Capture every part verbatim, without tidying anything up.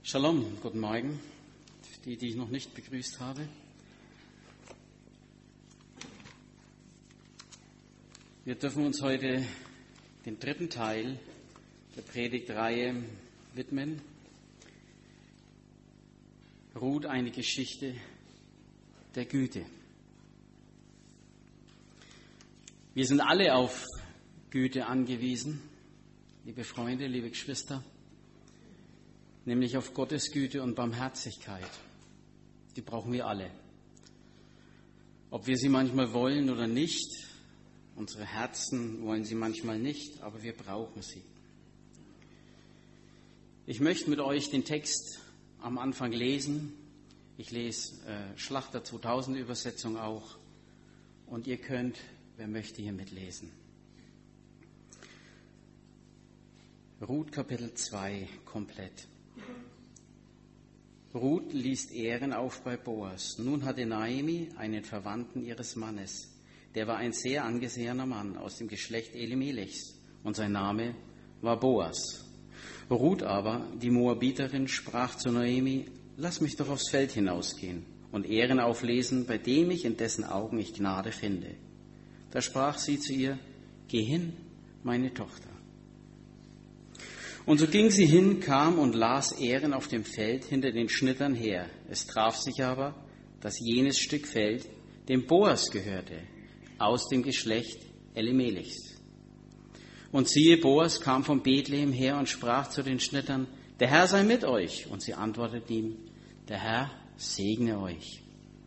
Shalom, guten Morgen, die, die ich noch nicht begrüßt habe. Wir dürfen uns heute den dritten Teil der Predigtreihe widmen. Ruth, eine Geschichte der Güte. Wir sind alle auf Güte angewiesen, liebe Freunde, liebe Geschwister. Nämlich auf Gottes Güte und Barmherzigkeit. Die brauchen wir alle. Ob wir sie manchmal wollen oder nicht, unsere Herzen wollen sie manchmal nicht, aber wir brauchen sie. Ich möchte mit euch den Text am Anfang lesen. Ich lese äh, Schlachter zweitausend Übersetzung auch. Und ihr könnt, wer möchte, hier mitlesen. Ruth Kapitel zwei komplett. Ruth ließ Ehren auf bei Boas. Nun hatte Naomi einen Verwandten ihres Mannes. Der war ein sehr angesehener Mann aus dem Geschlecht Elimelechs und sein Name war Boas. Ruth aber, die Moabiterin, sprach zu Naomi: Lass mich doch aufs Feld hinausgehen und Ehren auflesen, bei dem ich in dessen Augen ich Gnade finde. Da sprach sie zu ihr: Geh hin, meine Tochter. Und so ging sie hin, kam und las Ehren auf dem Feld hinter den Schnittern her. Es traf sich aber, dass jenes Stück Feld dem Boas gehörte, aus dem Geschlecht Elimelechs. Und siehe, Boas kam von Bethlehem her und sprach zu den Schnittern: Der Herr sei mit euch. Und sie antworteten ihm: Der Herr segne euch.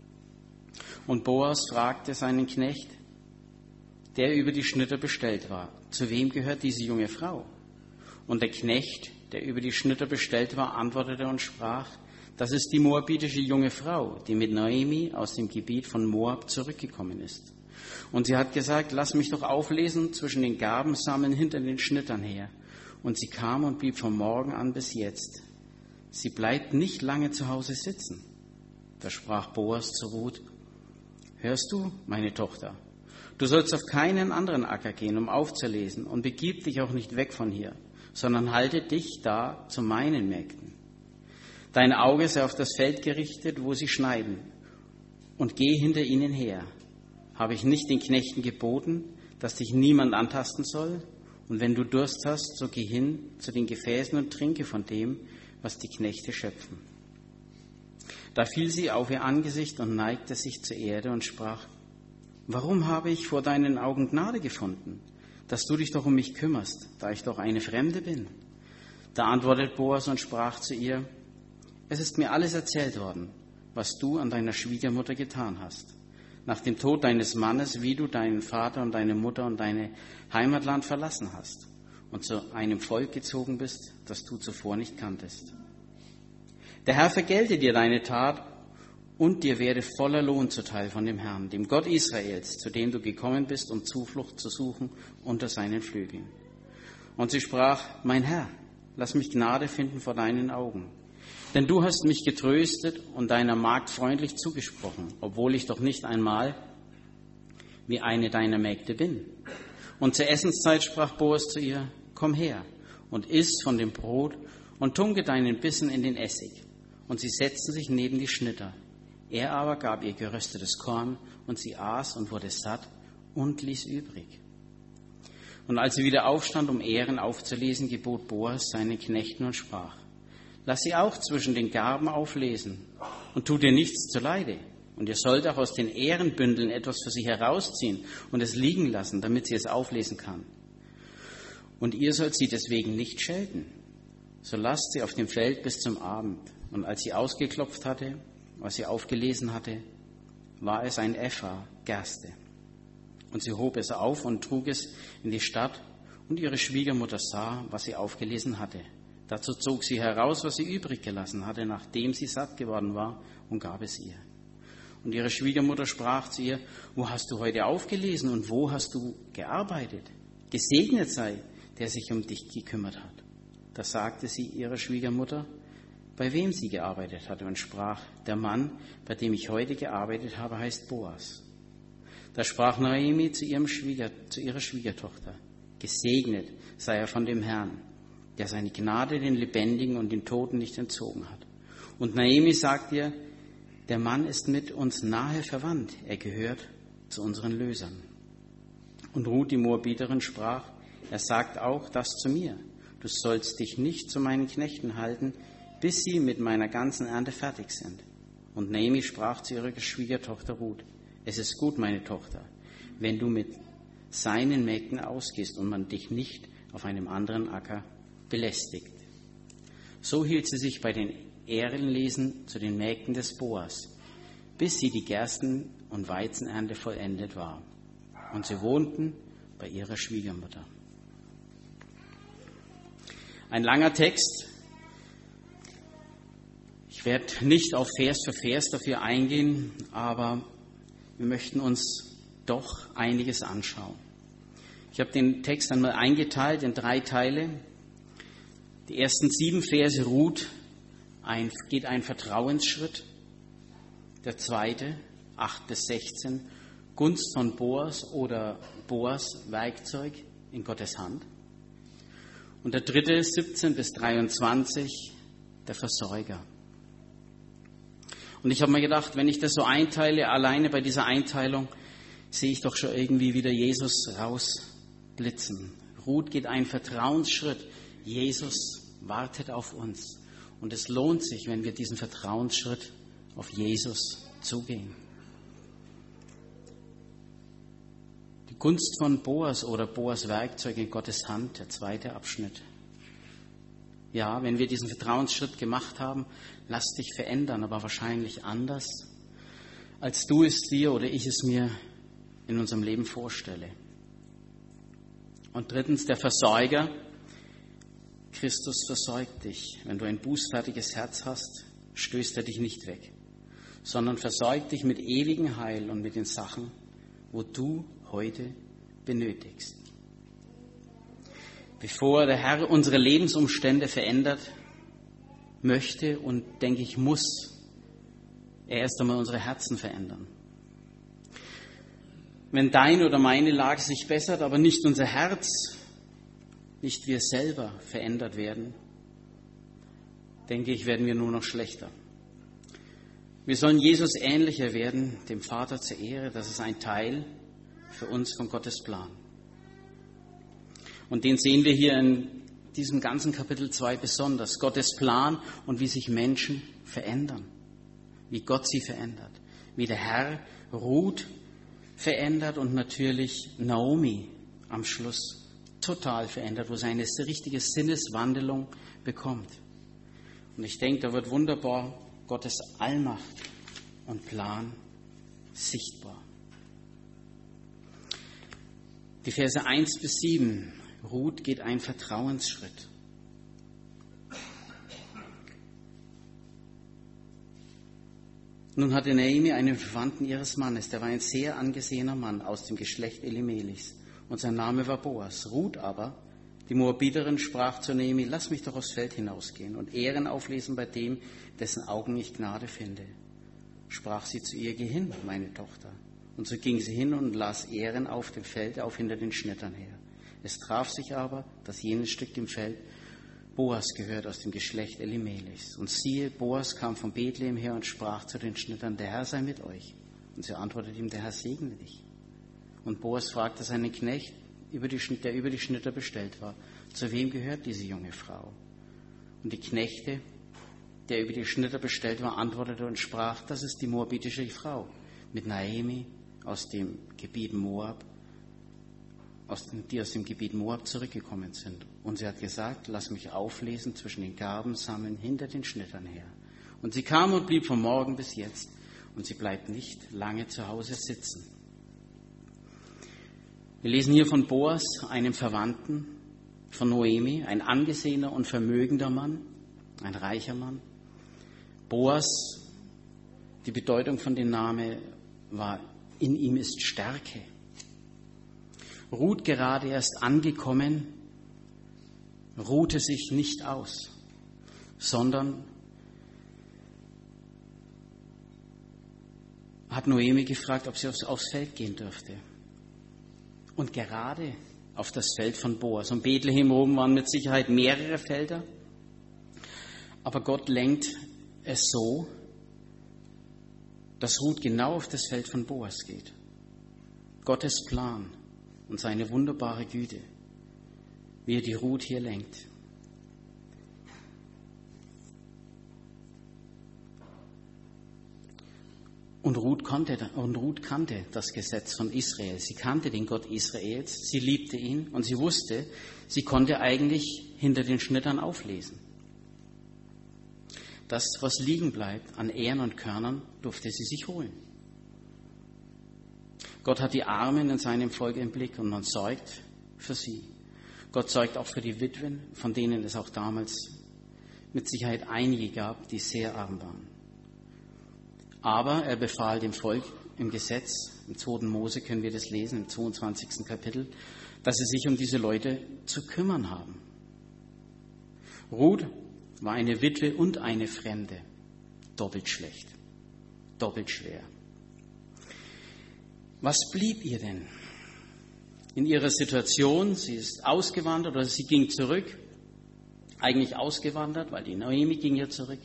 Und Boas fragte seinen Knecht, der über die Schnitter bestellt war: Zu wem gehört diese junge Frau? Und der Knecht, der über die Schnitter bestellt war, antwortete und sprach: Das ist die moabitische junge Frau, die mit Naomi aus dem Gebiet von Moab zurückgekommen ist. Und sie hat gesagt: Lass mich doch auflesen zwischen den Gabensammeln hinter den Schnittern her. Und sie kam und blieb vom Morgen an bis jetzt. Sie bleibt nicht lange zu Hause sitzen. Da sprach Boas zu Ruth: Hörst du, meine Tochter? Du sollst auf keinen anderen Acker gehen, um aufzulesen, und begib dich auch nicht weg von hier, sondern halte dich da zu meinen Mägden. Dein Auge sei auf das Feld gerichtet, wo sie schneiden, und geh hinter ihnen her. Habe ich nicht den Knechten geboten, dass dich niemand antasten soll? Und wenn du Durst hast, so geh hin zu den Gefäßen und trinke von dem, was die Knechte schöpfen. Da fiel sie auf ihr Angesicht und neigte sich zur Erde und sprach: Warum habe ich vor deinen Augen Gnade gefunden, dass du dich doch um mich kümmerst, da ich doch eine Fremde bin? Da antwortet Boas und sprach zu ihr: Es ist mir alles erzählt worden, was du an deiner Schwiegermutter getan hast. Nach dem Tod deines Mannes, wie du deinen Vater und deine Mutter und dein Heimatland verlassen hast und zu einem Volk gezogen bist, das du zuvor nicht kanntest. Der Herr vergelte dir deine Tat, und dir werde voller Lohn zuteil von dem Herrn, dem Gott Israels, zu dem du gekommen bist, um Zuflucht zu suchen unter seinen Flügeln. Und sie sprach: Mein Herr, lass mich Gnade finden vor deinen Augen. Denn du hast mich getröstet und deiner Magd freundlich zugesprochen, obwohl ich doch nicht einmal wie eine deiner Mägde bin. Und zur Essenszeit sprach Boas zu ihr: Komm her und iss von dem Brot und tunke deinen Bissen in den Essig. Und sie setzten sich neben die Schnitter. Er aber gab ihr geröstetes Korn, und sie aß und wurde satt und ließ übrig. Und als sie wieder aufstand, um Ehren aufzulesen, gebot Boas seinen Knechten und sprach: Lass sie auch zwischen den Garben auflesen und tu dir nichts zuleide. Und ihr sollt auch aus den Ehrenbündeln etwas für sie herausziehen und es liegen lassen, damit sie es auflesen kann. Und ihr sollt sie deswegen nicht schelten. So lasst sie auf dem Feld bis zum Abend. Und als sie ausgeklopft hatte, was sie aufgelesen hatte, war es ein Epha Gerste. Und sie hob es auf und trug es in die Stadt, und ihre Schwiegermutter sah, was sie aufgelesen hatte. Dazu zog sie heraus, was sie übrig gelassen hatte, nachdem sie satt geworden war, und gab es ihr. Und ihre Schwiegermutter sprach zu ihr: Wo hast du heute aufgelesen und wo hast du gearbeitet? Gesegnet sei, der sich um dich gekümmert hat. Da sagte sie ihrer Schwiegermutter, bei wem sie gearbeitet hatte, und sprach: Der Mann, bei dem ich heute gearbeitet habe, heißt Boas. Da sprach Naomi zu, ihrem Schwieger, zu ihrer Schwiegertochter: Gesegnet sei er von dem Herrn, der seine Gnade den Lebendigen und den Toten nicht entzogen hat. Und Naomi sagt ihr, der Mann ist mit uns nahe verwandt, er gehört zu unseren Lösern. Und Ruth, die Moabiterin, sprach, er sagt auch das zu mir, du sollst dich nicht zu meinen Knechten halten, bis sie mit meiner ganzen Ernte fertig sind. Und Naomi sprach zu ihrer Schwiegertochter Ruth, es ist gut, meine Tochter, wenn du mit seinen Mägden ausgehst und man dich nicht auf einem anderen Acker belästigt. So hielt sie sich bei den Ehrenlesen zu den Mägden des Boas, bis sie die Gersten- und Weizenernte vollendet war. Und sie wohnten bei ihrer Schwiegermutter. Ein langer Text. Ich werde nicht auf Vers für Vers dafür eingehen, aber wir möchten uns doch einiges anschauen. Ich habe den Text einmal eingeteilt in drei Teile. Die ersten sieben Verse Ruth ein, geht ein Vertrauensschritt. Der zweite, acht bis sechzehn, Gunst von Boas oder Boas Werkzeug in Gottes Hand. Und der dritte, siebzehn bis dreiundzwanzig, der Versorger. Und ich habe mir gedacht, wenn ich das so einteile, alleine bei dieser Einteilung, sehe ich doch schon irgendwie wieder Jesus rausblitzen. Ruth geht einen Vertrauensschritt. Jesus wartet auf uns. Und es lohnt sich, wenn wir diesen Vertrauensschritt auf Jesus zugehen. Die Gunst von Boas oder Boas Werkzeug in Gottes Hand, der zweite Abschnitt. Ja, wenn wir diesen Vertrauensschritt gemacht haben, lass dich verändern, aber wahrscheinlich anders, als du es dir oder ich es mir in unserem Leben vorstelle. Und drittens, der Versorger. Christus versorgt dich. Wenn du ein bußfertiges Herz hast, stößt er dich nicht weg, sondern versorgt dich mit ewigem Heil und mit den Sachen, wo du heute benötigst. Bevor der Herr unsere Lebensumstände verändert möchte und, denke ich, muss er erst einmal unsere Herzen verändern. Wenn deine oder meine Lage sich bessert, aber nicht unser Herz, nicht wir selber verändert werden, denke ich, werden wir nur noch schlechter. Wir sollen Jesus ähnlicher werden, dem Vater zur Ehre. Das ist ein Teil für uns von Gottes Plan. Und den sehen wir hier in diesem ganzen Kapitel zwei besonders. Gottes Plan und wie sich Menschen verändern. Wie Gott sie verändert. Wie der Herr Ruth verändert und natürlich Naomi am Schluss total verändert, wo sie eine richtige Sinneswandlung bekommt. Und ich denke, da wird wunderbar Gottes Allmacht und Plan sichtbar. Die Verse eins bis sieben. Ruth geht einen Vertrauensschritt. Nun hatte Naomi einen Verwandten ihres Mannes, der war ein sehr angesehener Mann aus dem Geschlecht Elimelis, und sein Name war Boas. Ruth aber, die Moabiterin, sprach zu Naomi, lass mich doch aufs Feld hinausgehen und Ehren auflesen bei dem, dessen Augen ich Gnade finde. Sprach sie zu ihr, geh hin, meine Tochter. Und so ging sie hin und las Ehren auf dem Feld auf hinter den Schnittern her. Es traf sich aber, dass jenes Stück im Feld Boas gehört aus dem Geschlecht Elimelis. Und siehe, Boas kam von Bethlehem her und sprach zu den Schnittern, der Herr sei mit euch. Und sie antwortete ihm, der Herr segne dich. Und Boas fragte seinen Knecht, der über die Schnitter bestellt war, zu wem gehört diese junge Frau? Und die Knechte, der über die Schnitter bestellt war, antwortete und sprach, das ist die moabitische Frau, mit Naomi aus dem Gebiet Moab, aus dem, die aus dem Gebiet Moab zurückgekommen sind. Und sie hat gesagt, lass mich auflesen zwischen den Garbensammeln hinter den Schnittern her. Und sie kam und blieb vom Morgen bis jetzt. Und sie bleibt nicht lange zu Hause sitzen. Wir lesen hier von Boas, einem Verwandten von Noemi, ein angesehener und vermögender Mann, ein reicher Mann. Boas, die Bedeutung von dem Namen war, in ihm ist Stärke. Ruth gerade erst angekommen, ruhte sich nicht aus, sondern hat Noemi gefragt, ob sie aufs, aufs Feld gehen dürfte. Und gerade auf das Feld von Boas. Und Bethlehem oben waren mit Sicherheit mehrere Felder. Aber Gott lenkt es so, dass Ruth genau auf das Feld von Boas geht. Gottes Plan und seine wunderbare Güte, wie er die Ruth hier lenkt. Und Ruth, konnte, und Ruth kannte das Gesetz von Israel. Sie kannte den Gott Israels, sie liebte ihn und sie wusste, sie konnte eigentlich hinter den Schnittern auflesen. Das, was liegen bleibt an Ähren und Körnern, durfte sie sich holen. Gott hat die Armen in seinem Volk im Blick und man sorgt für sie. Gott sorgt auch für die Witwen, von denen es auch damals mit Sicherheit einige gab, die sehr arm waren. Aber er befahl dem Volk im Gesetz, im zweiten Mose können wir das lesen, im zweiundzwanzigsten Kapitel, dass sie sich um diese Leute zu kümmern haben. Ruth war eine Witwe und eine Fremde. Doppelt schlecht, doppelt schwer. Was blieb ihr denn in ihrer Situation? Sie ist ausgewandert oder sie ging zurück, eigentlich ausgewandert, weil die Naomi ging ja zurück.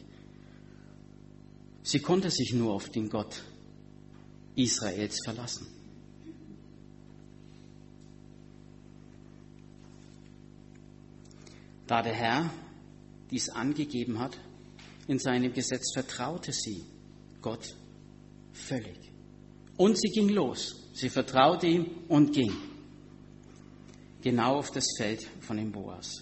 Sie konnte sich nur auf den Gott Israels verlassen. Da der Herr dies angegeben hat, in seinem Gesetz vertraute sie Gott völlig. Und sie ging los. Sie vertraute ihm und ging. Genau auf das Feld von dem Boas.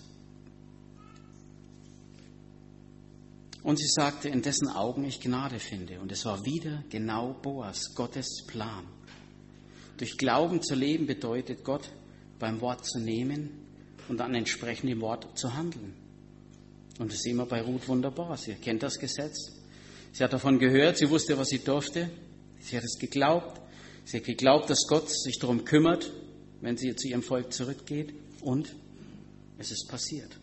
Und sie sagte, in dessen Augen ich Gnade finde. Und es war wieder genau Boas, Gottes Plan. Durch Glauben zu leben bedeutet, Gott beim Wort zu nehmen und an entsprechendem Wort zu handeln. Und das sehen wir bei Ruth wunderbar. Sie kennt das Gesetz. Sie hat davon gehört, sie wusste, was sie durfte. Sie hat es geglaubt. Sie hat geglaubt, dass Gott sich darum kümmert, wenn sie zu ihrem Volk zurückgeht. Und es ist passiert.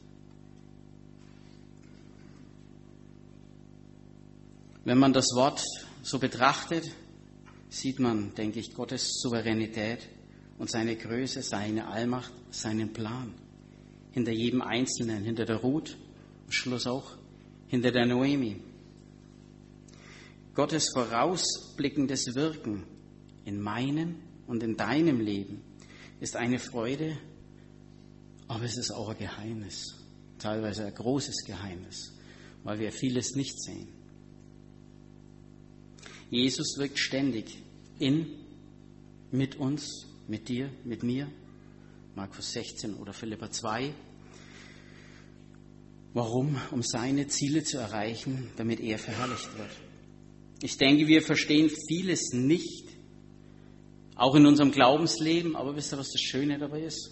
Wenn man das Wort so betrachtet, sieht man, denke ich, Gottes Souveränität und seine Größe, seine Allmacht, seinen Plan. Hinter jedem Einzelnen, hinter der Ruth, am Schluss auch hinter der Naomi. Gottes vorausblickendes Wirken in meinem und in deinem Leben ist eine Freude, aber es ist auch ein Geheimnis, teilweise ein großes Geheimnis, weil wir vieles nicht sehen. Jesus wirkt ständig in, mit uns, mit dir, mit mir, Markus sechzehn oder Philipper zwei. Warum? Um seine Ziele zu erreichen, damit er verherrlicht wird. Ich denke, wir verstehen vieles nicht, auch in unserem Glaubensleben, aber wisst ihr, was das Schöne dabei ist?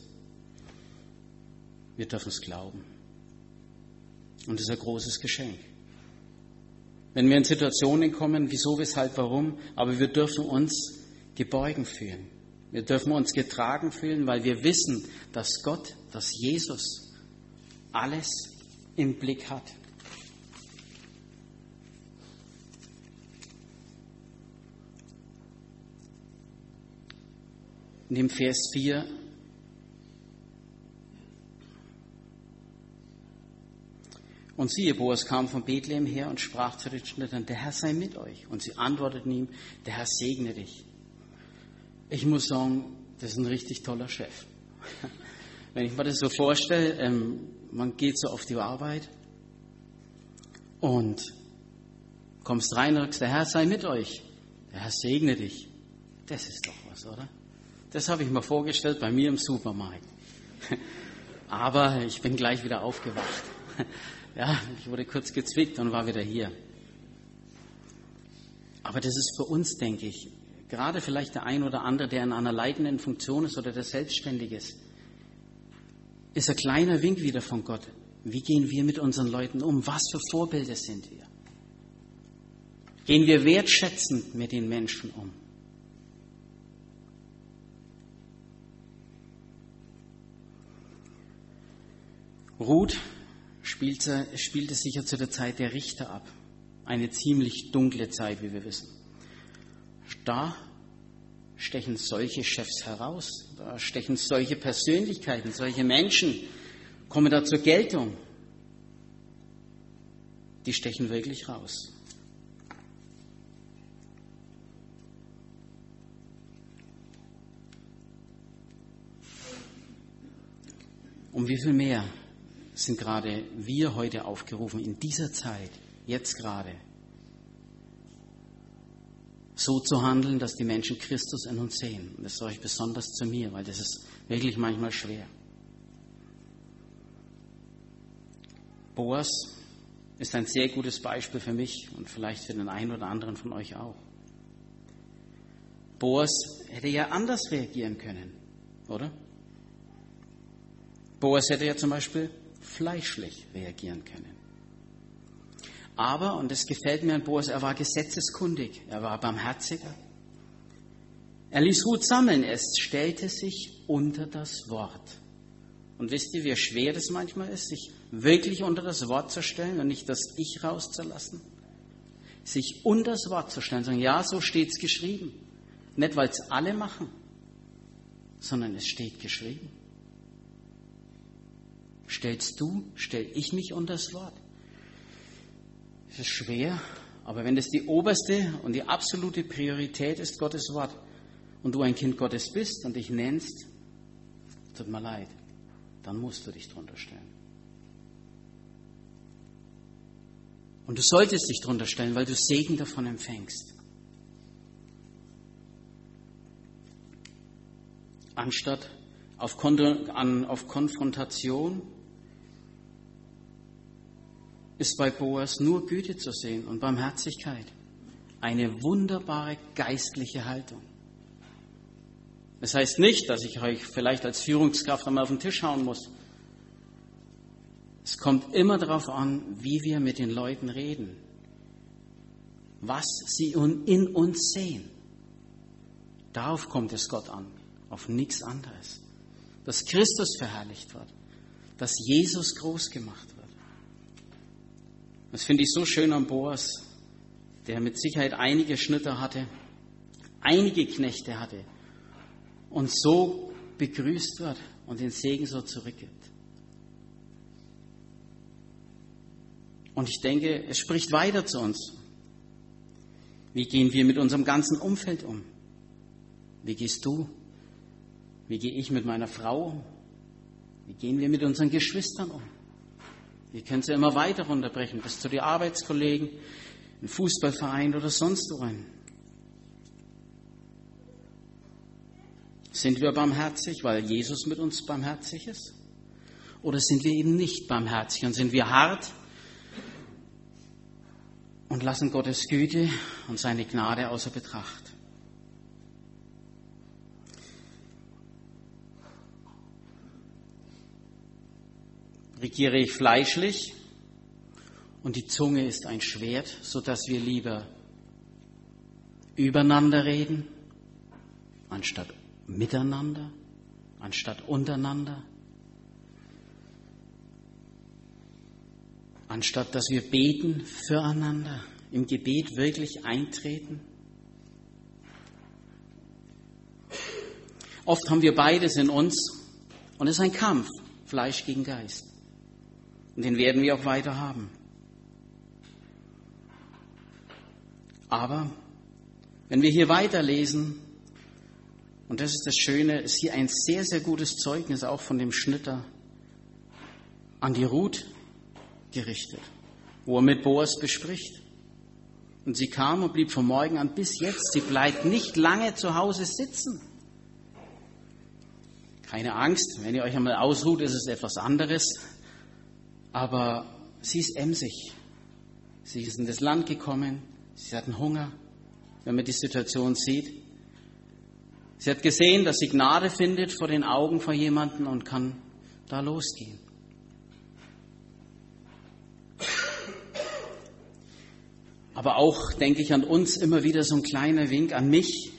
Wir dürfen es glauben. Und das ist ein großes Geschenk. Wenn wir in Situationen kommen, wieso, weshalb, warum, aber wir dürfen uns geborgen fühlen. Wir dürfen uns getragen fühlen, weil wir wissen, dass Gott, dass Jesus alles im Blick hat. In dem Vers vier und siehe, Boas kam von Bethlehem her und sprach zu den Schnittern, der Herr sei mit euch. Und sie antworteten ihm, der Herr segne dich. Ich muss sagen, das ist ein richtig toller Chef. Wenn ich mir das so vorstelle, ähm, man geht so auf die Arbeit und kommst rein und sagst, der Herr sei mit euch. Der Herr segne dich. Das ist doch was, oder? Das habe ich mir vorgestellt bei mir im Supermarkt. Aber ich bin gleich wieder aufgewacht. Ja, ich wurde kurz gezwickt und war wieder hier. Aber das ist für uns, denke ich, gerade vielleicht der ein oder andere, der in einer leitenden Funktion ist oder der selbstständig ist, ist ein kleiner Wink wieder von Gott. Wie gehen wir mit unseren Leuten um? Was für Vorbilder sind wir? Gehen wir wertschätzend mit den Menschen um? Ruth spielte, spielte sicher zu der Zeit der Richter ab. Eine ziemlich dunkle Zeit, wie wir wissen. Da stechen solche Chefs heraus, da stechen solche Persönlichkeiten, solche Menschen, kommen da zur Geltung. Die stechen wirklich raus. Um wie viel mehr sind gerade wir heute aufgerufen, in dieser Zeit, jetzt gerade, so zu handeln, dass die Menschen Christus in uns sehen. Und das sage ich besonders zu mir, weil das ist wirklich manchmal schwer. Boas ist ein sehr gutes Beispiel für mich und vielleicht für den einen oder anderen von euch auch. Boas hätte ja anders reagieren können, oder? Boas hätte ja zum Beispiel fleischlich reagieren können. Aber, und das gefällt mir an Boas, er war gesetzeskundig, er war barmherziger. Er ließ Ruth sammeln, es stellte sich unter das Wort. Und wisst ihr, wie schwer das manchmal ist, sich wirklich unter das Wort zu stellen und nicht das Ich rauszulassen? Sich unter das Wort zu stellen und sagen, ja, so steht's geschrieben. Nicht, weil es alle machen, sondern es steht geschrieben. Stellst du, stell ich mich unter das Wort. Es ist schwer, aber wenn das die oberste und die absolute Priorität ist, Gottes Wort, und du ein Kind Gottes bist und dich nennst, tut mir leid, dann musst du dich drunter stellen. Und du solltest dich drunter stellen, weil du Segen davon empfängst. Anstatt auf, Kon- an, auf Konfrontation ist bei Boas nur Güte zu sehen und Barmherzigkeit. Eine wunderbare geistliche Haltung. Das heißt nicht, dass ich euch vielleicht als Führungskraft einmal auf den Tisch hauen muss. Es kommt immer darauf an, wie wir mit den Leuten reden. Was sie in uns sehen. Darauf kommt es Gott an, auf nichts anderes. Dass Christus verherrlicht wird, dass Jesus groß gemacht wird. Das finde ich so schön an Boas, der mit Sicherheit einige Schnitter hatte, einige Knechte hatte und so begrüßt wird und den Segen so zurückgibt. Und ich denke, es spricht weiter zu uns. Wie gehen wir mit unserem ganzen Umfeld um? Wie gehst du? Wie gehe ich mit meiner Frau um? Wie gehen wir mit unseren Geschwistern um? Wir können sie immer weiter runterbrechen, bis zu den Arbeitskollegen, im Fußballverein oder sonst wohin. Sind wir barmherzig, weil Jesus mit uns barmherzig ist? Oder sind wir eben nicht barmherzig und sind wir hart und lassen Gottes Güte und seine Gnade außer Betracht? Regiere ich fleischlich und die Zunge ist ein Schwert, sodass wir lieber übereinander reden, anstatt miteinander, anstatt untereinander, anstatt dass wir beten füreinander, im Gebet wirklich eintreten. Oft haben wir beides in uns und es ist ein Kampf, Fleisch gegen Geist. Und den werden wir auch weiter haben. Aber wenn wir hier weiterlesen, und das ist das Schöne, ist hier ein sehr, sehr gutes Zeugnis auch von dem Schnitter an die Ruth gerichtet, wo er mit Boas bespricht. Und sie kam und blieb vom Morgen an bis jetzt. Sie bleibt nicht lange zu Hause sitzen. Keine Angst, wenn ihr euch einmal ausruht, ist es etwas anderes. Aber sie ist emsig. Sie ist in das Land gekommen. Sie hatten Hunger, wenn man die Situation sieht. Sie hat gesehen, dass sie Gnade findet vor den Augen von jemandem und kann da losgehen. Aber auch denke ich an uns immer wieder so ein kleiner Wink an mich,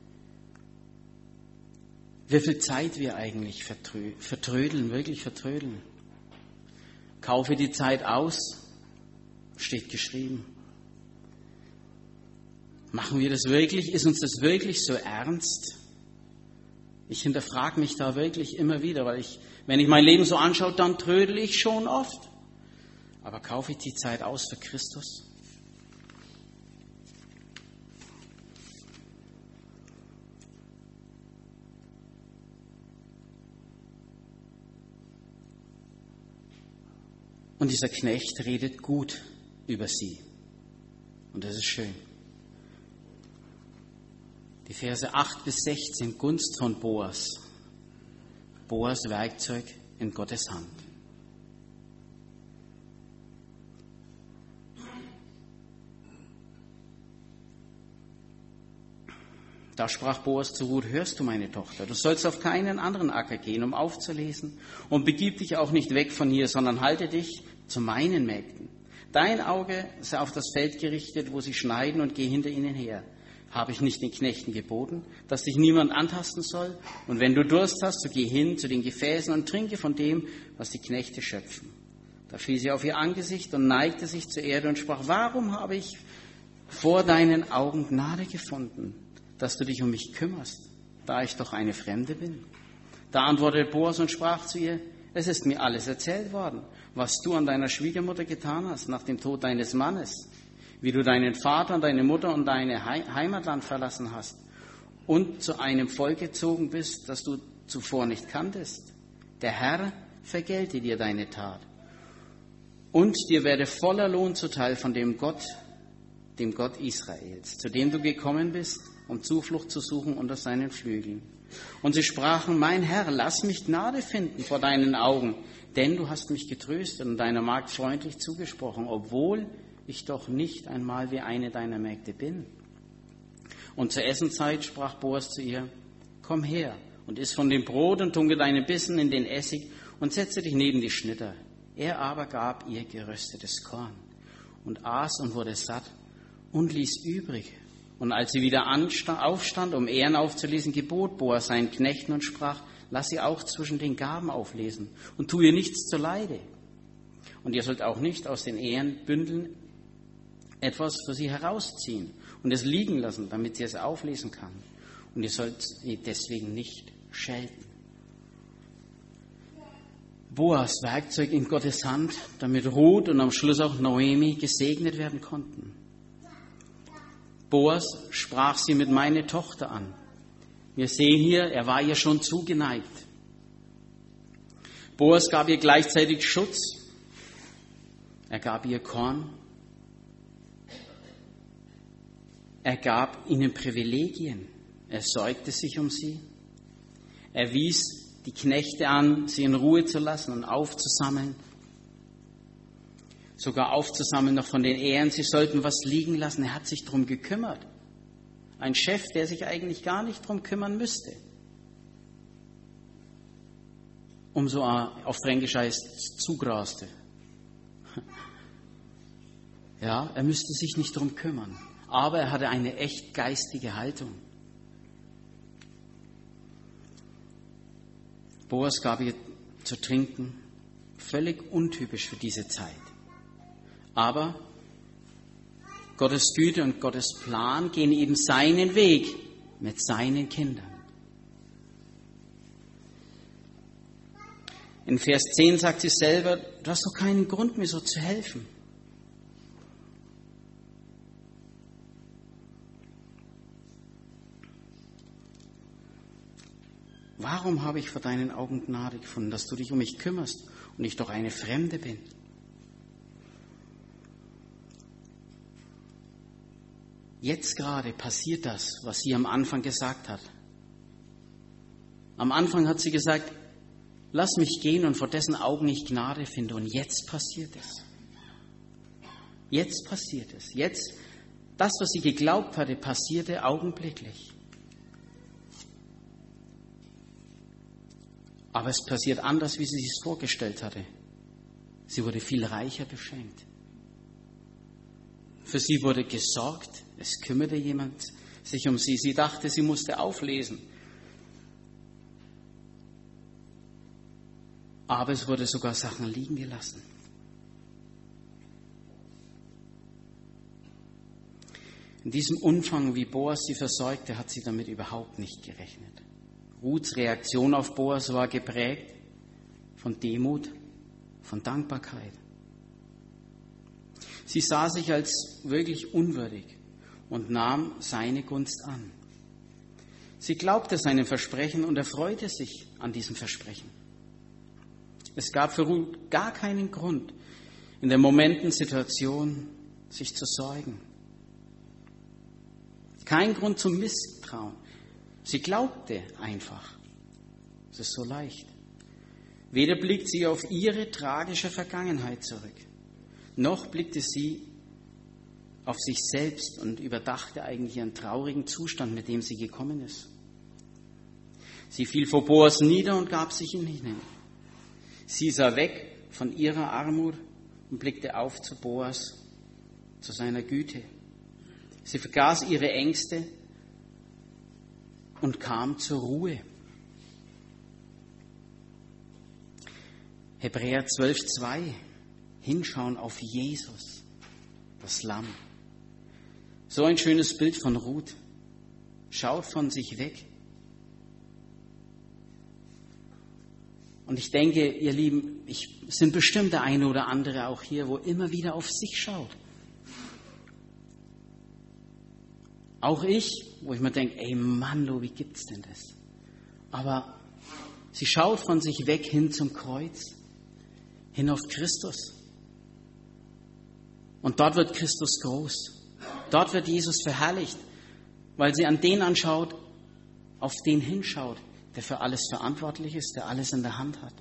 wie viel Zeit wir eigentlich vertrö- vertrödeln, wirklich vertrödeln. Kaufe die Zeit aus, steht geschrieben. Machen wir das wirklich? Ist uns das wirklich so ernst? Ich hinterfrage mich da wirklich immer wieder, weil ich, wenn ich mein Leben so anschaue, dann trödel ich schon oft. Aber kaufe ich die Zeit aus für Christus? Und dieser Knecht redet gut über sie. Und das ist schön. Die Verse acht bis sechzehn, Gunst von Boas. Boas Werkzeug in Gottes Hand. Da sprach Boas zu Ruth: Hörst du, meine Tochter, du sollst auf keinen anderen Acker gehen, um aufzulesen, und begib dich auch nicht weg von hier, sondern halte dich zu meinen Mägden. Dein Auge sei auf das Feld gerichtet, wo sie schneiden, und geh hinter ihnen her. Habe ich nicht den Knechten geboten, dass dich niemand antasten soll? Und wenn du Durst hast, so geh hin zu den Gefäßen und trinke von dem, was die Knechte schöpfen. Da fiel sie auf ihr Angesicht und neigte sich zur Erde und sprach: Warum habe ich vor deinen Augen Gnade gefunden, dass du dich um mich kümmerst, da ich doch eine Fremde bin? Da antwortete Boas und sprach zu ihr: Es ist mir alles erzählt worden, was du an deiner Schwiegermutter getan hast nach dem Tod deines Mannes, wie du deinen Vater und deine Mutter und dein Heimatland verlassen hast und zu einem Volk gezogen bist, das du zuvor nicht kanntest. Der Herr vergelte dir deine Tat, und dir werde voller Lohn zuteil von dem Gott, dem Gott Israels, zu dem du gekommen bist, um Zuflucht zu suchen unter seinen Flügeln. Und sie sprachen: Mein Herr, lass mich Gnade finden vor deinen Augen, denn du hast mich getröstet und deiner Magd freundlich zugesprochen, obwohl ich doch nicht einmal wie eine deiner Mägde bin. Und zur Essenszeit sprach Boas zu ihr: Komm her und iss von dem Brot und tunke deine Bissen in den Essig und setze dich neben die Schnitter. Er aber gab ihr geröstetes Korn und aß und wurde satt und ließ übrig. Und als sie wieder aufstand, um Ehren aufzulesen, gebot Boas seinen Knechten und sprach: Lass sie auch zwischen den Gaben auflesen und tu ihr nichts zuleide. Und ihr sollt auch nicht aus den Ehrenbündeln etwas für sie herausziehen und es liegen lassen, damit sie es auflesen kann. Und ihr sollt sie deswegen nicht schelten. Boas Werkzeug in Gottes Hand, damit Ruth und am Schluss auch Noemi gesegnet werden konnten. Boas sprach sie mit meine Tochter an. Wir sehen hier, er war ihr schon zugeneigt. Boas gab ihr gleichzeitig Schutz. Er gab ihr Korn. Er gab ihnen Privilegien. Er sorgte sich um sie. Er wies die Knechte an, sie in Ruhe zu lassen und aufzusammeln. Sogar aufzusammeln noch von den Ehren. Sie sollten was liegen lassen. Er hat sich darum gekümmert. Ein Chef, der sich eigentlich gar nicht darum kümmern müsste. Umso auf Fränkisch heißt zugraste. Ja, er müsste sich nicht darum kümmern. Aber er hatte eine echt geistige Haltung. Boas gab ihr zu trinken, völlig untypisch für diese Zeit. Aber Gottes Güte und Gottes Plan gehen eben seinen Weg mit seinen Kindern. In Vers zehn sagt sie selber: Du hast doch keinen Grund, mir so zu helfen. Warum habe ich vor deinen Augen Gnade gefunden, dass du dich um mich kümmerst und ich doch eine Fremde bin? Jetzt gerade passiert das, was sie am Anfang gesagt hat. Am Anfang hat sie gesagt: Lass mich gehen und vor dessen Augen ich Gnade finde. Und jetzt passiert es. Jetzt passiert es. Jetzt, das, was sie geglaubt hatte, passierte augenblicklich. Aber es passiert anders, wie sie sich es vorgestellt hatte. Sie wurde viel reicher beschenkt. Für sie wurde gesorgt. Es kümmerte jemand sich um sie. Sie dachte, sie musste auflesen. Aber es wurde sogar Sachen liegen gelassen. In diesem Umfang, wie Boas sie versorgte, hat sie damit überhaupt nicht gerechnet. Ruths Reaktion auf Boas war geprägt von Demut, von Dankbarkeit. Sie sah sich als wirklich unwürdig und nahm seine Gunst an. Sie glaubte seinem Versprechen und erfreute sich an diesem Versprechen. Es gab für Ruth gar keinen Grund, in der Momentensituation sich zu sorgen. Kein Grund zum Misstrauen. Sie glaubte einfach. Es ist so leicht. Weder blickt sie auf ihre tragische Vergangenheit zurück, noch blickte sie auf sich selbst und überdachte eigentlich ihren traurigen Zustand, mit dem sie gekommen ist. Sie fiel vor Boas nieder und gab sich ihm hin. Sie sah weg von ihrer Armut und blickte auf zu Boas, zu seiner Güte. Sie vergaß ihre Ängste und kam zur Ruhe. Hebräer zwölf, zwei. Hinschauen auf Jesus, das Lamm. So ein schönes Bild von Ruth. Schaut von sich weg. Und ich denke, ihr Lieben, ich, es sind bestimmt der eine oder andere auch hier, wo immer wieder auf sich schaut. Auch ich, wo ich mir denke, ey Mann, wie gibt's denn das? Aber sie schaut von sich weg hin zum Kreuz, hin auf Christus. Und dort wird Christus groß. Dort wird Jesus verherrlicht, weil sie an den anschaut, auf den hinschaut, der für alles verantwortlich ist, der alles in der Hand hat.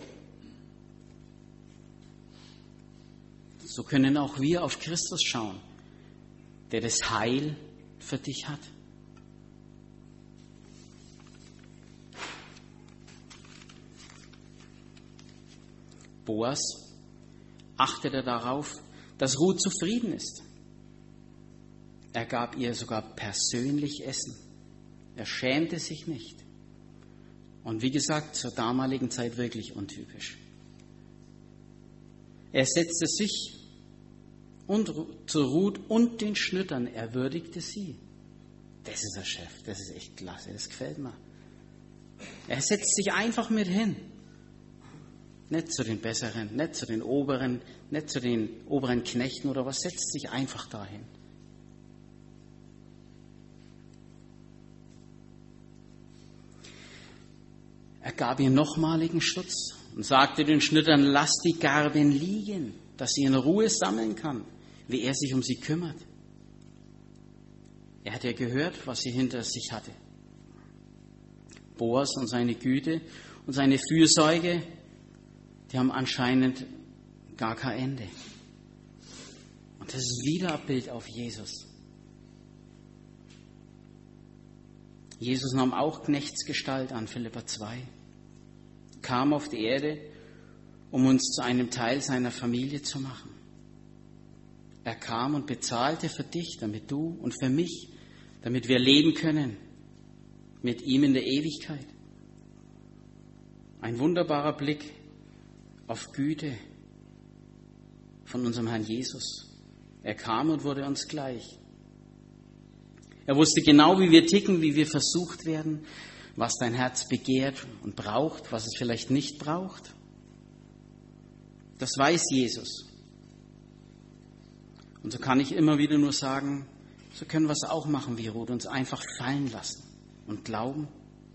So können auch wir auf Christus schauen, der das Heil für dich hat. Boas achtete darauf, dass Ruth zufrieden ist. Er gab ihr sogar persönlich Essen. Er schämte sich nicht. Und wie gesagt, zur damaligen Zeit wirklich untypisch. Er setzte sich und zu Ruth und den Schnittern, er würdigte sie. Das ist der Chef, das ist echt klasse, das gefällt mir. Er setzt sich einfach mit hin. Nicht zu den Besseren, nicht zu den Oberen, nicht zu den oberen Knechten oder was, setzt sich einfach dahin. Er gab ihr nochmaligen Schutz und sagte den Schnittern, lasst die Garben liegen, dass sie in Ruhe sammeln kann, wie er sich um sie kümmert. Er hat ja gehört, was sie hinter sich hatte. Boas und seine Güte und seine Fürsorge, die haben anscheinend gar kein Ende. Und das ist wieder ein Bild auf Jesus. Jesus nahm auch Knechtsgestalt an, Philipper zwei, kam auf die Erde, um uns zu einem Teil seiner Familie zu machen. Er kam und bezahlte für dich, damit du und für mich, damit wir leben können mit ihm in der Ewigkeit. Ein wunderbarer Blick auf Güte von unserem Herrn Jesus. Er kam und wurde uns gleich. Er wusste genau, wie wir ticken, wie wir versucht werden, was dein Herz begehrt und braucht, was es vielleicht nicht braucht. Das weiß Jesus. Und so kann ich immer wieder nur sagen, so können wir es auch machen wie Ruth, uns einfach fallen lassen und glauben.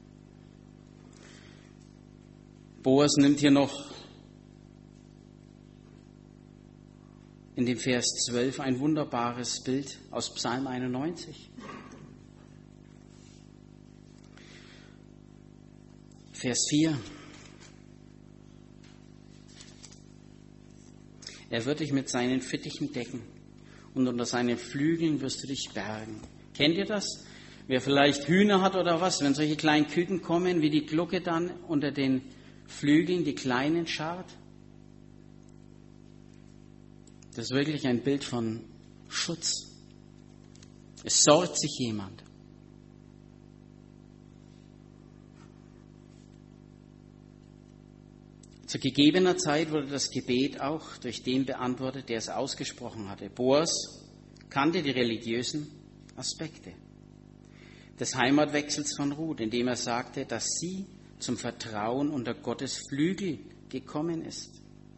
Boas nimmt hier noch in dem Vers zwölf ein wunderbares Bild aus Psalm einundneunzig. Vers vier. Er wird dich mit seinen Fittichen decken und unter seinen Flügeln wirst du dich bergen. Kennt ihr das? Wer vielleicht Hühner hat oder was, wenn solche kleinen Küken kommen, wie die Glucke dann unter den Flügeln, die kleinen scharrt? Das ist wirklich ein Bild von Schutz. Es sorgt sich jemand. Zu gegebener Zeit wurde das Gebet auch durch den beantwortet, der es ausgesprochen hatte. Boas kannte die religiösen Aspekte des Heimatwechsels von Ruth, indem er sagte, dass sie zum Vertrauen unter Gottes Flügel gekommen ist.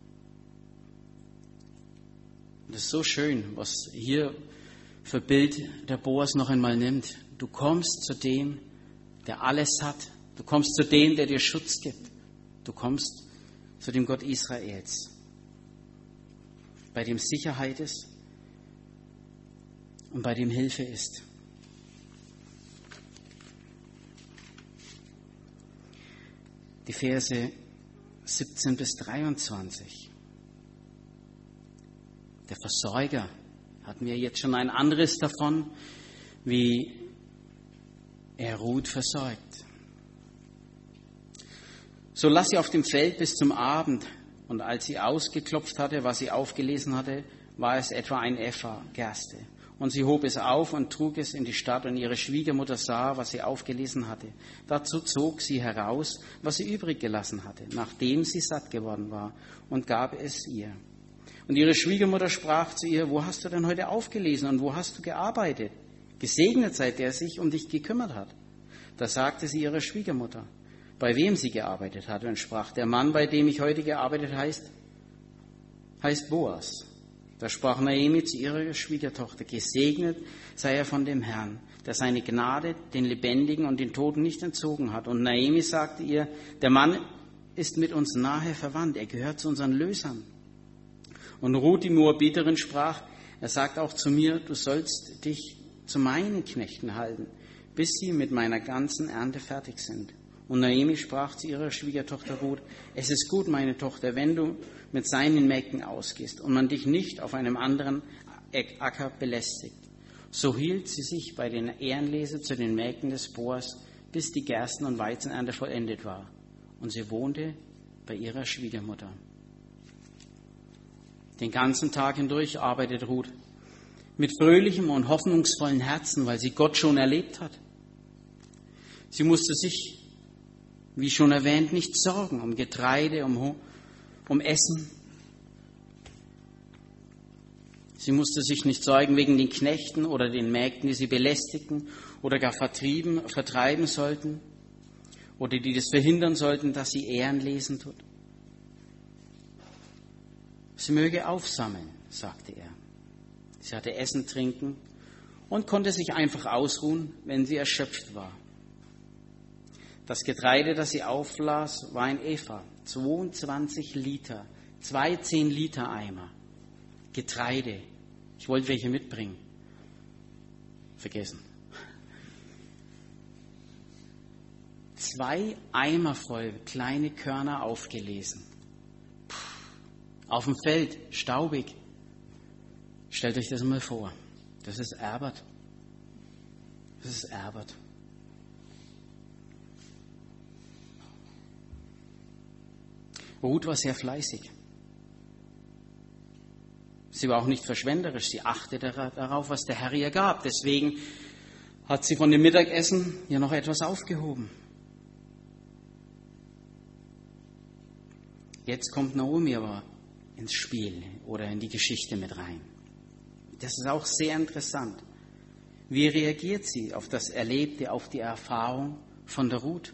Und das ist so schön, was hier für Bild der Boas noch einmal nimmt. Du kommst zu dem, der alles hat. Du kommst zu dem, der dir Schutz gibt. Du kommst zu dem Gott Israels, bei dem Sicherheit ist und bei dem Hilfe ist. Die Verse siebzehn bis dreiundzwanzig. Der Versorger, hatten wir jetzt schon ein anderes davon, wie er Ruth versorgt. So las sie auf dem Feld bis zum Abend, und als sie ausgeklopft hatte, was sie aufgelesen hatte, war es etwa ein Epha Gerste. Und sie hob es auf und trug es in die Stadt, und ihre Schwiegermutter sah, was sie aufgelesen hatte. Dazu zog sie heraus, was sie übrig gelassen hatte, nachdem sie satt geworden war, und gab es ihr. Und ihre Schwiegermutter sprach zu ihr, wo hast du denn heute aufgelesen und wo hast du gearbeitet? Gesegnet sei der sich um dich gekümmert hat. Da sagte sie ihrer Schwiegermutter, bei wem sie gearbeitet hatte, und sprach, der Mann, bei dem ich heute gearbeitet heißt, heißt Boas. Da sprach Naomi zu ihrer Schwiegertochter, gesegnet sei er von dem Herrn, der seine Gnade den Lebendigen und den Toten nicht entzogen hat. Und Naomi sagte ihr, der Mann ist mit uns nahe verwandt, er gehört zu unseren Lösern. Und Ruth, die Moabiterin, sprach, er sagt auch zu mir, du sollst dich zu meinen Knechten halten, bis sie mit meiner ganzen Ernte fertig sind. Und Naomi sprach zu ihrer Schwiegertochter Ruth, es ist gut, meine Tochter, wenn du mit seinen Mägden ausgehst und man dich nicht auf einem anderen Acker belästigt. So hielt sie sich bei den Ehrenlese zu den Mägden des Boas, bis die Gersten- und Weizenernte vollendet war. Und sie wohnte bei ihrer Schwiegermutter. Den ganzen Tag hindurch arbeitet Ruth mit fröhlichem und hoffnungsvollen Herzen, weil sie Gott schon erlebt hat. Sie musste sich, wie schon erwähnt, nicht sorgen um Getreide, um, um Essen. Sie musste sich nicht sorgen wegen den Knechten oder den Mägden, die sie belästigten oder gar vertrieben, vertreiben sollten oder die das verhindern sollten, dass sie Ehrenlesen tut. Sie möge aufsammeln, sagte er. Sie hatte Essen, Trinken und konnte sich einfach ausruhen, wenn sie erschöpft war. Das Getreide, das sie auflas, war ein Epha, zweiundzwanzig Liter, zwei zehn Liter Eimer. Getreide. Ich wollte welche mitbringen. Vergessen. Zwei Eimer voll kleine Körner aufgelesen. Puh. Auf dem Feld, staubig. Stellt euch das mal vor. Das ist Erbert. Das ist Erbert. Ruth war sehr fleißig. Sie war auch nicht verschwenderisch. Sie achtete darauf, was der Herr ihr gab. Deswegen hat sie von dem Mittagessen ja noch etwas aufgehoben. Jetzt kommt Naomi aber ins Spiel oder in die Geschichte mit rein. Das ist auch sehr interessant. Wie reagiert sie auf das Erlebte, auf die Erfahrung von der Ruth?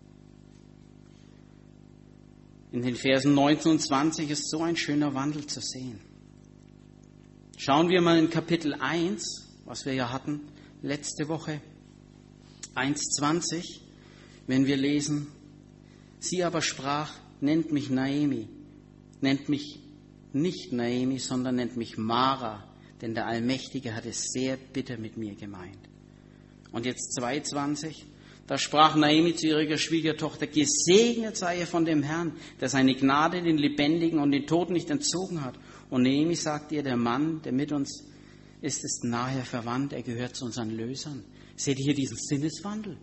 In den Versen neunzehn und zwanzig ist so ein schöner Wandel zu sehen. Schauen wir mal in Kapitel eins, was wir ja hatten letzte Woche, eins zwanzig, wenn wir lesen, sie aber sprach, nennt mich Naomi, nennt mich nicht Naomi, sondern nennt mich Mara, denn der Allmächtige hat es sehr bitter mit mir gemeint. Und jetzt zwei zwanzig, da sprach Naomi zu ihrer Schwiegertochter, gesegnet sei er von dem Herrn, der seine Gnade den Lebendigen und den Toten nicht entzogen hat. Und Naomi sagt ihr, der Mann, der mit uns ist, ist nahe verwandt, er gehört zu unseren Lösern. Seht ihr hier diesen Sinneswandel?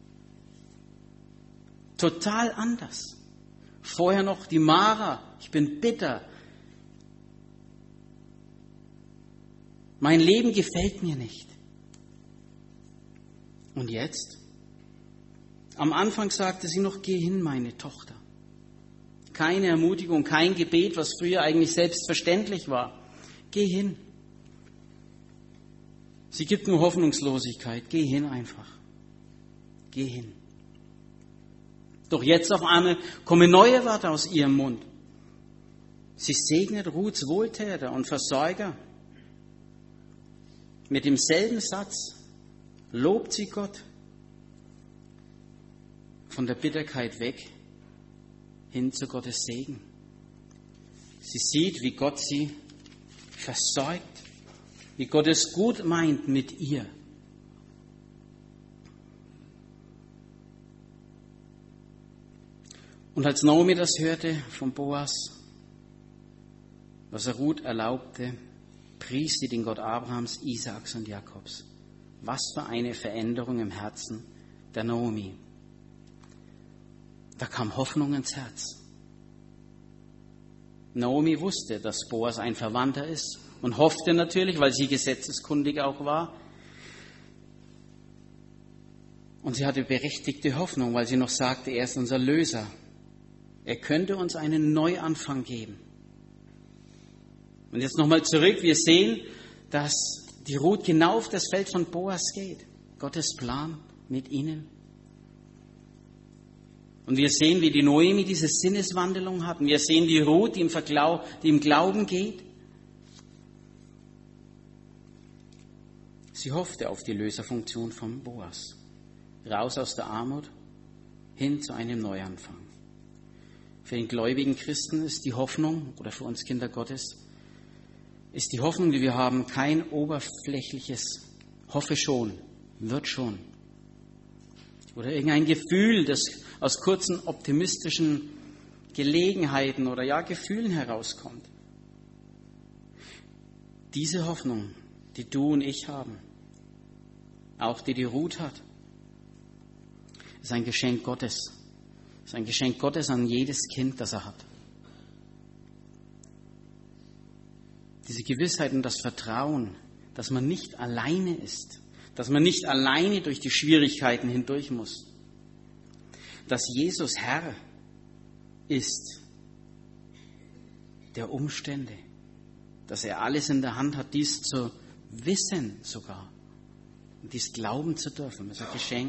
Total anders. Vorher noch die Mara, ich bin bitter. Mein Leben gefällt mir nicht. Und jetzt? Am Anfang sagte sie noch, geh hin, meine Tochter. Keine Ermutigung, kein Gebet, was früher eigentlich selbstverständlich war. Geh hin. Sie gibt nur Hoffnungslosigkeit. Geh hin einfach. Geh hin. Doch jetzt auf einmal kommen neue Worte aus ihrem Mund. Sie segnet Ruths Wohltäter und Versorger. Mit demselben Satz lobt sie Gott. Von der Bitterkeit weg hin zu Gottes Segen. Sie sieht, wie Gott sie versorgt, wie Gott es gut meint mit ihr. Und als Naomi das hörte von Boas, was er Ruth erlaubte, pries sie den Gott Abrahams, Isaaks und Jakobs. Was für eine Veränderung im Herzen der Naomi. Da kam Hoffnung ins Herz. Naomi wusste, dass Boas ein Verwandter ist und hoffte natürlich, weil sie gesetzeskundig auch war. Und sie hatte berechtigte Hoffnung, weil sie noch sagte, er ist unser Löser. Er könnte uns einen Neuanfang geben. Und jetzt nochmal zurück. Wir sehen, dass die Ruth genau auf das Feld von Boas geht. Gottes Plan mit ihnen. Und wir sehen, wie die Noemi diese Sinneswandlung hat. Und wir sehen die Ruth, die im, Verglau- die im Glauben geht. Sie hoffte auf die Löserfunktion von Boas. Raus aus der Armut, hin zu einem Neuanfang. Für den gläubigen Christen ist die Hoffnung, oder für uns Kinder Gottes, ist die Hoffnung, die wir haben, kein oberflächliches hoffe schon, wird schon. Oder irgendein Gefühl, das aus kurzen optimistischen Gelegenheiten oder ja Gefühlen herauskommt. Diese Hoffnung, die du und ich haben, auch die die Ruth hat, ist ein Geschenk Gottes. Ist ein Geschenk Gottes an jedes Kind, das er hat. Diese Gewissheit und das Vertrauen, dass man nicht alleine ist, dass man nicht alleine durch die Schwierigkeiten hindurch muss, dass Jesus Herr ist der Umstände, dass er alles in der Hand hat, dies zu wissen sogar und dies glauben zu dürfen, das ist ein Geschenk.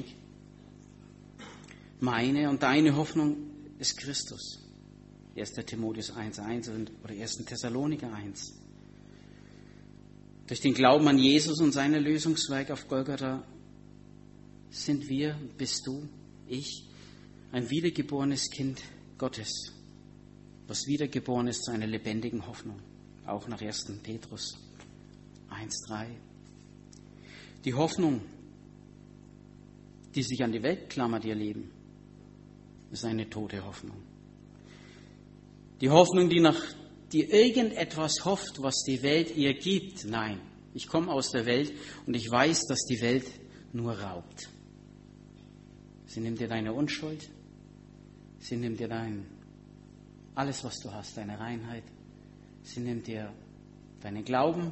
Meine und deine Hoffnung ist Christus. erster Timotheus eins eins oder erster Thessaloniker eins. Durch den Glauben an Jesus und seine Lösungswerk auf Golgatha sind wir, bist du, ich, ein wiedergeborenes Kind Gottes, was wiedergeboren ist zu einer lebendigen Hoffnung, auch nach erster Petrus eins drei. Die Hoffnung, die sich an die Welt klammert, ihr Leben, ist eine tote Hoffnung. Die Hoffnung, die nach die irgendetwas hofft, was die Welt ihr gibt. Nein, ich komme aus der Welt und ich weiß, dass die Welt nur raubt. Sie nimmt dir deine Unschuld, sie nimmt dir dein, alles, was du hast, deine Reinheit, sie nimmt dir deinen Glauben,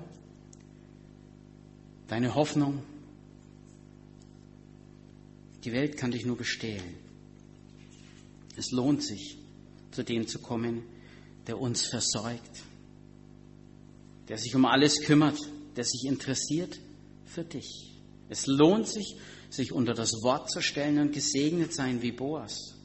deine Hoffnung. Die Welt kann dich nur bestehlen. Es lohnt sich, zu dem zu kommen, der uns versorgt, der sich um alles kümmert, der sich interessiert für dich. Es lohnt sich, sich unter das Wort zu stellen und gesegnet sein wie Boas.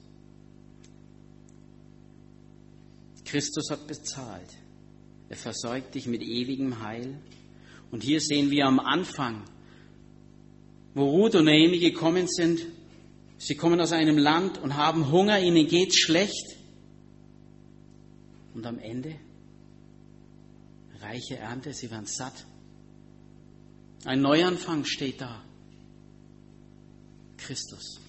Christus hat bezahlt. Er versorgt dich mit ewigem Heil. Und hier sehen wir am Anfang, wo Ruth und Naomi gekommen sind, sie kommen aus einem Land und haben Hunger, ihnen geht's schlecht. Und am Ende, reiche Ernte, sie werden satt. Ein Neuanfang steht da. Christus.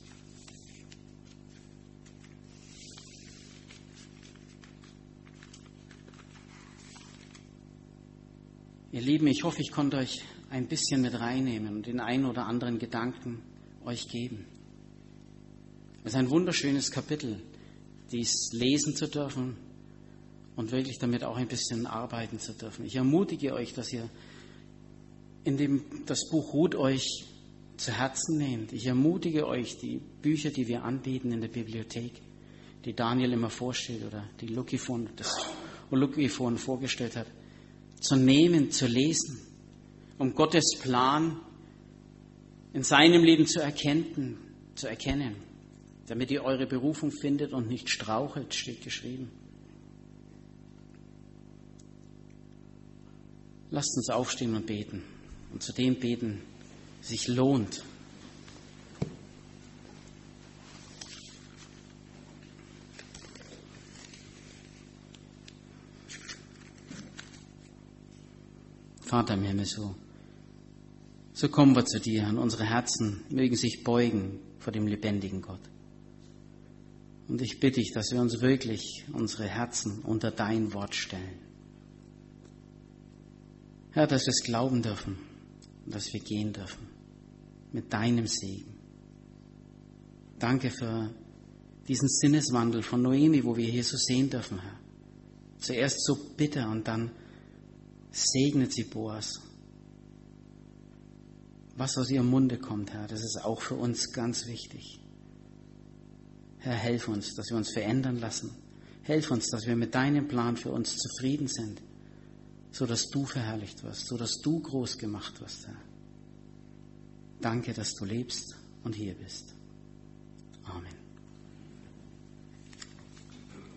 Ihr Lieben, ich hoffe, ich konnte euch ein bisschen mit reinnehmen und den einen oder anderen Gedanken euch geben. Es ist ein wunderschönes Kapitel, dies lesen zu dürfen und wirklich damit auch ein bisschen arbeiten zu dürfen. Ich ermutige euch, dass ihr in dem, das Buch Ruth euch zu Herzen nehmt. Ich ermutige euch, die Bücher, die wir anbieten in der Bibliothek, die Daniel immer vorstellt oder die Lucky von, das Lucky von vorgestellt hat, zu nehmen, zu lesen, um Gottes Plan in seinem Leben zu erkennen, zu erkennen, damit ihr eure Berufung findet und nicht strauchelt, steht geschrieben. Lasst uns aufstehen und beten und zu dem beten, sich lohnt. Vater im Himmel, so, so kommen wir zu dir und unsere Herzen mögen sich beugen vor dem lebendigen Gott. Und ich bitte dich, dass wir uns wirklich unsere Herzen unter dein Wort stellen. Herr, dass wir es glauben dürfen und dass wir gehen dürfen mit deinem Segen. Danke für diesen Sinneswandel von Noemi, wo wir hier so sehen dürfen, Herr. Zuerst so bitter und dann segnet sie Boas. Was aus ihrem Munde kommt, Herr, das ist auch für uns ganz wichtig. Herr, helf uns, dass wir uns verändern lassen. Helf uns, dass wir mit deinem Plan für uns zufrieden sind, so dass du verherrlicht wirst, so dass du groß gemacht wirst, Herr. Danke, dass du lebst und hier bist. Amen.